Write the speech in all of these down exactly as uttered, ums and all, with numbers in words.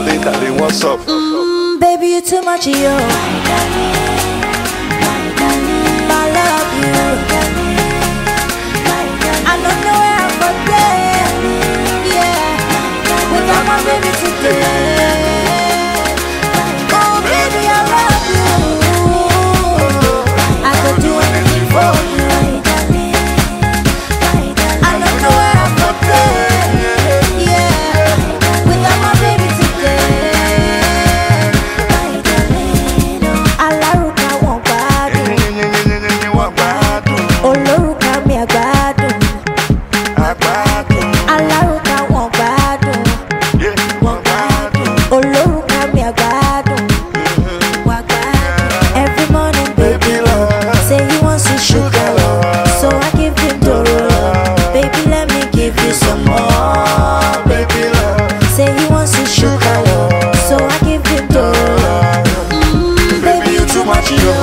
darling, darling, what's up? Mm, baby, you too much, yo. I love you. I don't know where I'm gonna be. Yeah, without my baby today. Oh, baby, I love you. I could do anything for you. I don't know where I'm gonna be. Yeah, without my baby today. Alaruka won't gbádùn. Olórúkà mi àgbádùn. Alaruka won't gbádùn. Olórúkà mi àgbádùn. Wà gbádùn. Every morning, baby love, say he wants some sugar love, so I give him Doro love. Baby, let me give you some more. Baby love, say he wants some sugar love, so I give him Doro love. Mm, baby, you too much, yo.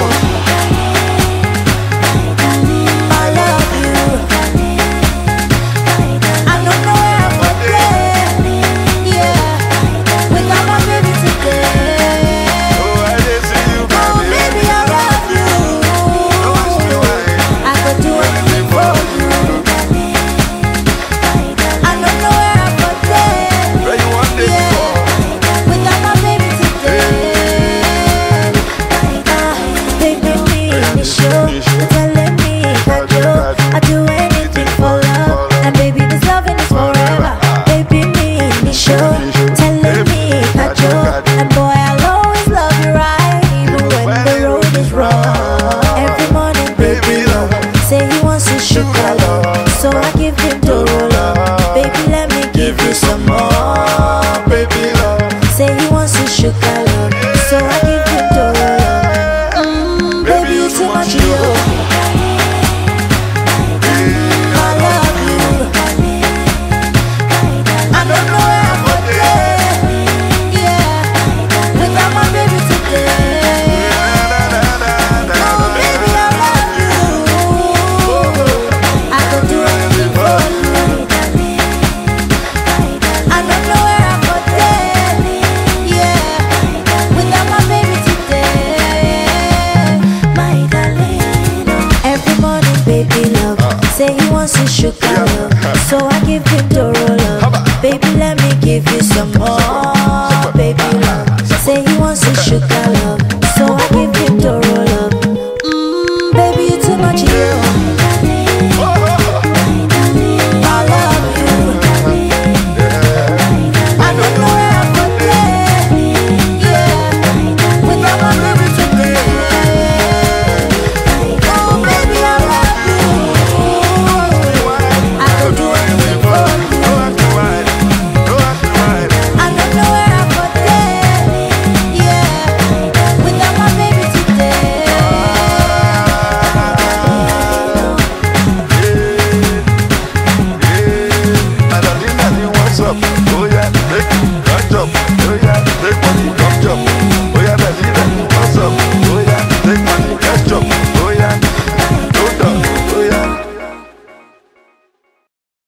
I love you. I don't know where I'm gonna be. Yeah, without my baby today. Oh, I didn't see you, Oh, baby, I love you. I could do anything for you. I don't know where I'm gonna be. Where you want this Yeah, for? without my baby today. Ah, baby, me in the show, telling me I do, I do anything for love, and baby, this loving is forever. Baby, me in the show, telling me I do, and boy, I'll always love you right, even when the road is rough. Every morning, baby, love, say he wants some sugar love, so I give him Doro love. Baby, let me give you some more. Baby, love, say he wants some sugar love, so I give him Doro love. Mm, baby, you too much, yo. I love you. I don't know where I'm gonna be. Yeah, without my baby today. Oh, baby, I love you. I could do anything for you. I don't know where I'm gonna be. Yeah, without my baby today. My darling. Every morning, baby love, say he wants some sugar love, so I give him Doro love. Baby, let me give you some more. Baby love, say he wants some sugar love,